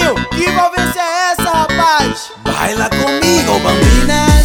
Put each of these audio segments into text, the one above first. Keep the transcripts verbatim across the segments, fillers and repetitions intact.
Bandinho, que envolvência é essa, rapaz? Baila comigo, bambinas.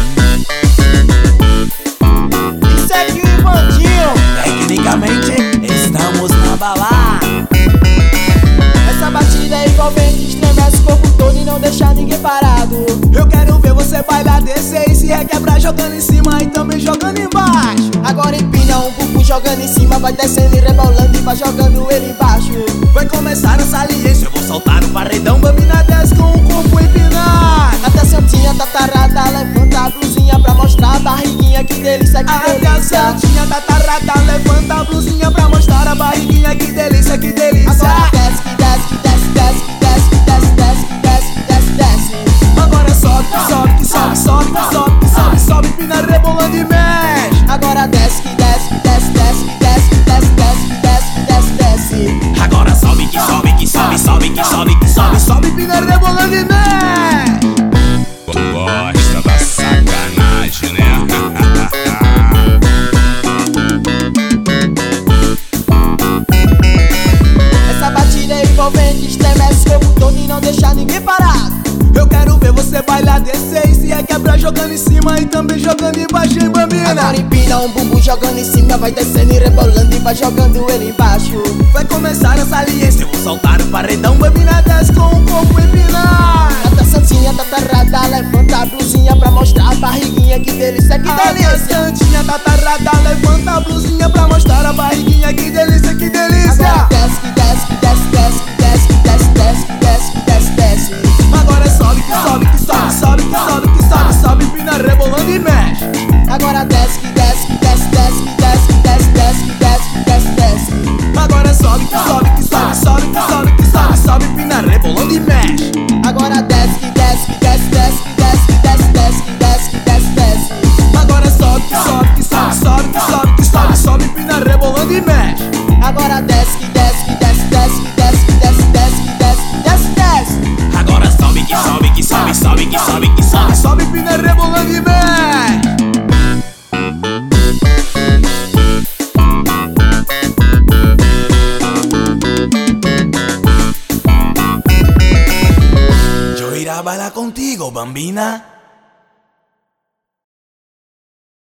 Isso é que o Bandinho. Tecnicamente, estamos na balada. Essa batida é envolvente, estremece o corpo todo e não deixa ninguém parado. Eu quero ver você bailar, descer e se requebrar, jogando em cima e também jogando embaixo. Agora empina um bumbum jogando em cima, vai descendo e rebolando e vai jogando ele embaixo. Vai começar a saliência, eu vou soltar o paredão. Bambina desce com o corpo empinado. Até a santinha tá tarada, levanta a blusinha pra mostrar a barriguinha, que delícia, que Até a delícia. santinha tá tarada, levanta a blusinha pra mostrar a barriguinha, que delícia, que delícia. Agora desce, que desce, que desce, desce, que desce, que desce, desce, que desce, que desce, desce. Agora sobe, que sobe, que sobe, sobe, que sobe, que sobe, sobe, empina rebolando e mexe. Agora desce, que desce, que desce, desce, que desce, que desce, desce, que desce, que desce, desce. Agora sobe, que sobe, que sobe, sobe, que sobe, que sobe, sobe, empina rebolando e mexe. Tu gosta da sacanagem, né? Essa batida é envolvente, estremece o corpo todo e não deixa ninguém parado. Eu quero ver você bailar, descer e se requebrar, jogando em cima e também jogando embaixo, hein, bambina? Agora empina um bumbum jogando em cima, vai descendo e rebolando e vai jogando ele embaixo. Vai começar a saliência, eu vou soltar o paredão. Bambina desce com o corpo empinado. Até a santinha tá tarada, levanta a blusinha pra mostrar a barriguinha, que delícia, que Até a delícia. santinha tá tarada, levanta a blusinha pra mostrar a barriguinha, que delícia, que delícia. Agora desce, que desce, que desce, desce, que desce, que desce, desce, que desce, que desce, desce. Agora sobe, que sobe, que sobe, sobe, que sobe, que sobe, sobe, empina rebolando e mexe. Agora desce, que desce, que desce, desce, que desce, que desce, desce, que desce, que desce, desce. Agora sobe, que sobe, que sobe, sobe, que sobe, que sobe, sobe, empina rebolando e mexe. Agora desce, que desce, que desce, desce, que desce, que desce, desce, que desce, que desce, desce. Agora sobe, que sobe, que sobe, sobe, que sobe, que sobe, sobe, empina rebolando e mexe. Agora desce, que desce, que desce, desce, que desce, que desce, desce, que desce, que desce, desce. Agora sobe, que sobe, que sobe, sobe, que sobe, que sobe, sobe, empina rebolando e mexe. Yo iré a bailar contigo, bambina.